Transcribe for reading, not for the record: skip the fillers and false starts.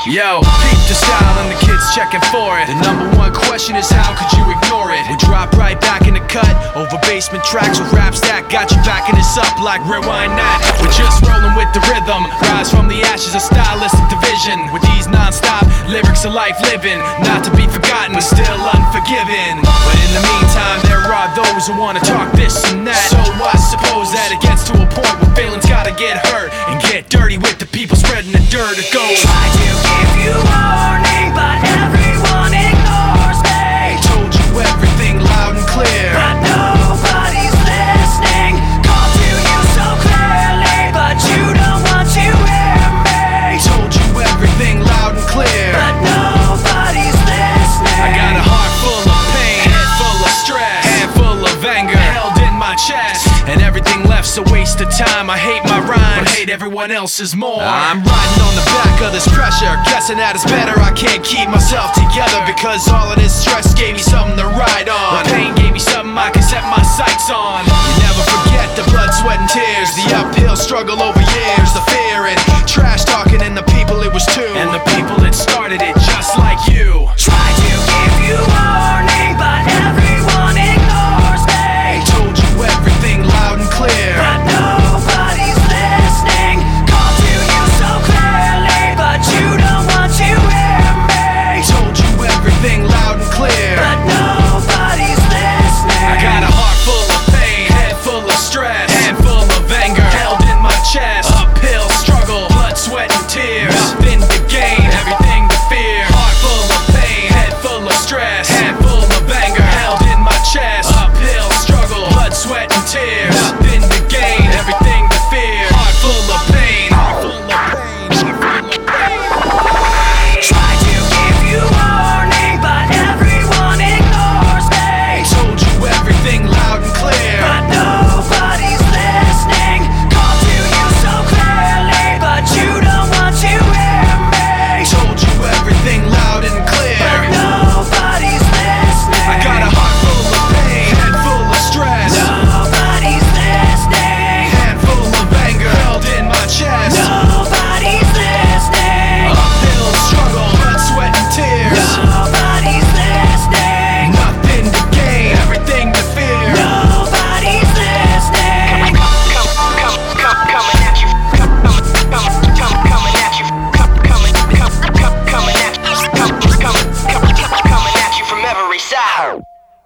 Yo, peep the style and the kids checking for it. The number one question is how could you ignore it? We drop right back in the cut, over basement tracks with raps that got you backing us up like rewind that. We're just rolling with the rhythm, rise from the ashes of stylistic division. With these non-stop lyrics of life living, not to be forgotten but still unforgiven. But in the meantime there are those who wanna talk this and that. So I suppose that it gets to a point where feelings gotta get hurt and get dirty with the people spreading the dirt. It goes, try to give you warning, but everyone ignores me. Told you everything loud and clear, but nobody's listening. Called to you so clearly, but you don't want to hear me. Told you everything loud and clear, but nobody's listening. I got a heart full of pain, head full of stress, hand full of anger held in my chest, and everything left's a waste of time. I hate my rhymes, but hate everyone else's more. I'm riding on the back of this pressure, guessing that it's better. I can't keep myself together because all of this stress gave me something to ride on. The pain gave me something I can set my sights on. You never forget the blood, sweat and tears, the uphill struggle over